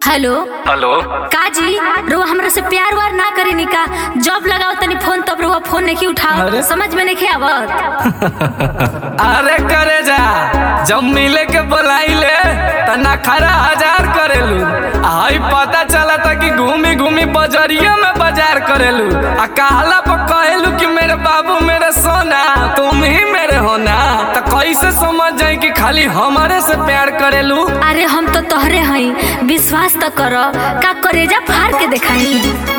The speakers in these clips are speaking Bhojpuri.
हेलो हेलो काजी रुआ हमरा से प्यार वार ना करी निका। जब लगाओ तनी फोन तब रुआ फोन नहीं उठाओ। समझ में नहीं आवत। अरे करे जा जब मिले के बुलाइले त ना खरा हजार करेलू। आई पता चला था कि घूमी घूमी बजरिया में बाजार करेलू। आ कहला पर कहेलू कि मेरे बाबू मेरे सोना तुम ही मेरे होना। तो कैसे समझ जाए कि खाली हमारे से प्यार करेलू। अरे हम तो तोहरे हई, विश्वास तो करो। का करेजा फाड़ के दिखाई।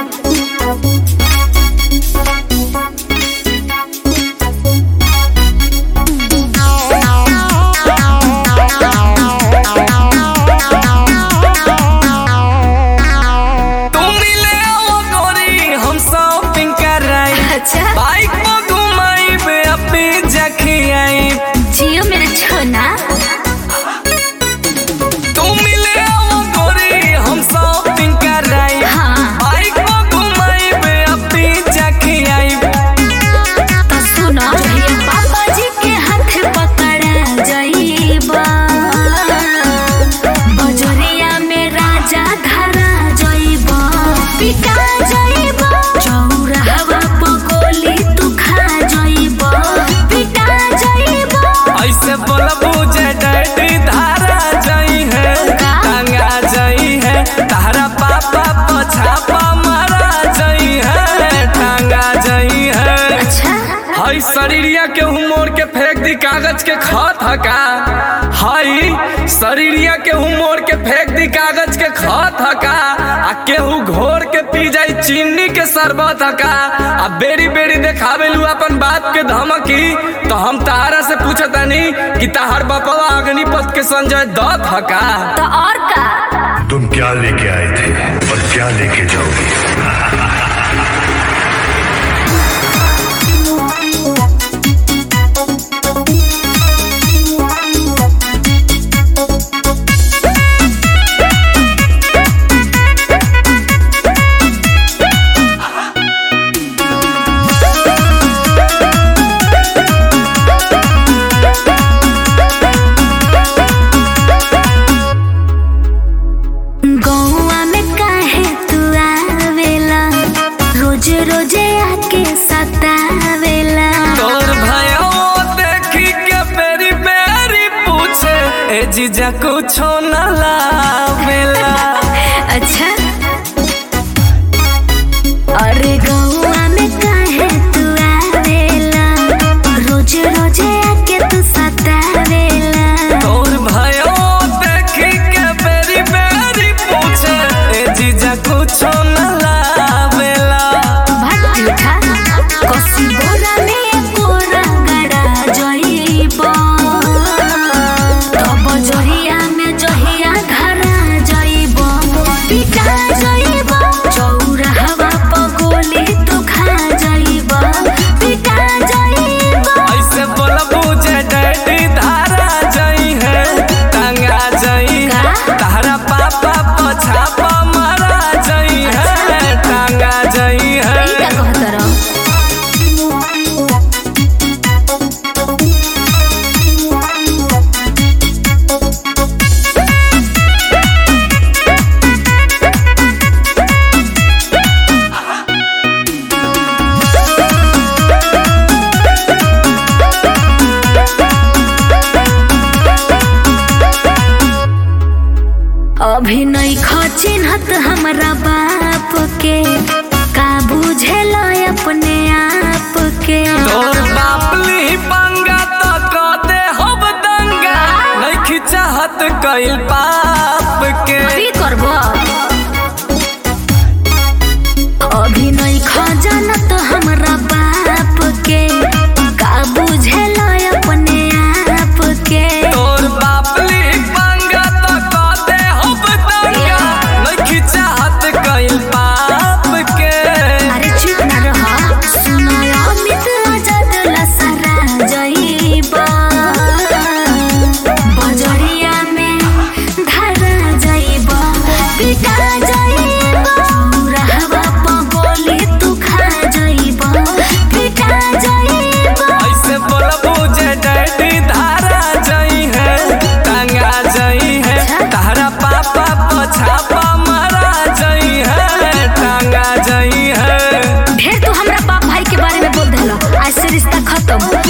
बाइक पर घुमाई बे अपनी जखियाई जियो मेरे छोना। तुम मिले आओ गोरी हम शॉपिंग कर रही। हाँ। बाइक पर घुमाई बे अपनी जखियाई। तो सुनो पापा जी के हाथ पकड़ा जाइबा। बजरिया में राजा धरा जाइबा। पिटा जाइबा चौराहा ऐसे बोलबू जे डैडी धारा जाई है टांगा जाई है। तारा पापा पछापा मारा जाई है टांगा जाई है। अच्छा हई शरीरिया के मोड़ के फेंक दी कागज के खत हका। हई शरीरिया के मोड़ के फेंक दी कागज के खत हका। आ केहू घोर के पी जाई चीनी के शरबत हका। आ बेरी बेरी देखावेलू अपन बाप के धमकी। तो हम तारा से पूछतानी कि ताहर बापवा अग्निपथ के संजय दत्त हका। तो और का तुम क्या लेके आए थे और क्या लेके जाओगे। रोजे आके सतावेला। तोर भयो देखी के बेरी बेरी पूछे ए जीजा कुछो न लावेला। अच्छा अरे गौआ में काहे तू आवेला। रोजे रोजे आके तू सतावेला। तोर भयो देखी के बेरी बेरी पूछे ए जीजा कुछो न लावेला। अभी नहीं चिन्हत हमरा बाप के। का बुझेला अपने आप के। तोर बाप ली पंगा तो कहते हब दंगा। नहीं खिचाहत कइल पाप के। अभी करबो अभी नहीं जानत हमरा बाप के। का बुझेला अपने आप के। तोर बाप ली पंगा तो कहते हब दंगा। नहीं खिचाहत कइल पाप के। अरे चुप ना रह। सुनो अमित आजाद लसरा जाइबा। बजरिया में धरा रिश्ता खत्म।